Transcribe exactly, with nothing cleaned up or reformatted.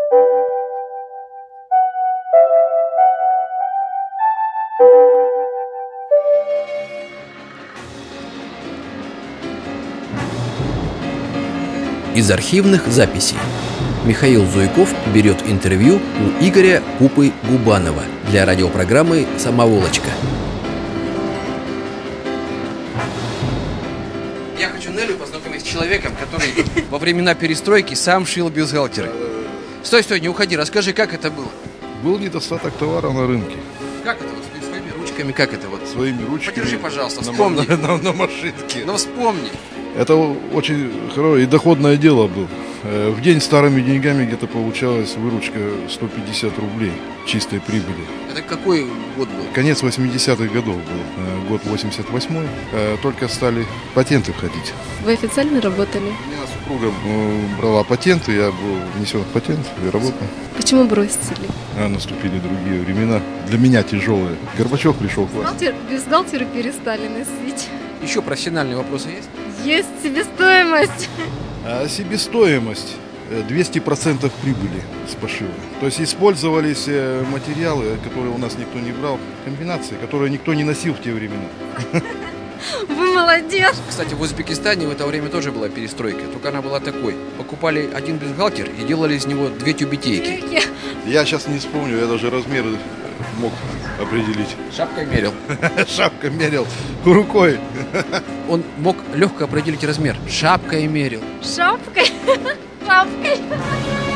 Из архивных записей. Михаил Зуйков берет интервью у Игоря Пупы Губанова для радиопрограммы «Самоволочка». Я хочу Нелю познакомить с человеком, который во времена перестройки сам шил бюстгальтеры. Стой, стой, не уходи, расскажи, как это было. Был недостаток товара на рынке. Как это вот своими ручками, как это вот? Своими ручками. Подержи, пожалуйста, на, вспомни. На, на, на машинке. Ну вспомни. Это очень хорошее и доходное дело было. В день старыми деньгами где-то получалась выручка сто пятьдесят рублей чистой прибыли. Это какой год был? Конец восьмидесятых годов был, год восемьдесят восьмой. Только стали патенты входить. Вы официально работали? У меня супруга брала патенты, я был внесен в патент и работал. Почему бросили? А наступили другие времена, для меня тяжелые. Горбачев пришел к власти. Бюстгальтеры перестали носить. Еще профессиональные вопросы есть? Есть себестоимость. А себестоимость двести процентов прибыли с пошива. То есть использовались материалы, которые у нас никто не брал, комбинации, которые никто не носил в те времена. Вы молодец! Кстати, в Узбекистане в это время тоже была перестройка, только она была такой. Покупали один бюстгальтер и делали из него две тюбетейки. Я сейчас не вспомню, я даже размеры мог определить. Шапкой мерил. Шапкой мерил рукой. Он мог легко определить размер. Шапкой мерил. Шапкой? Шапкой.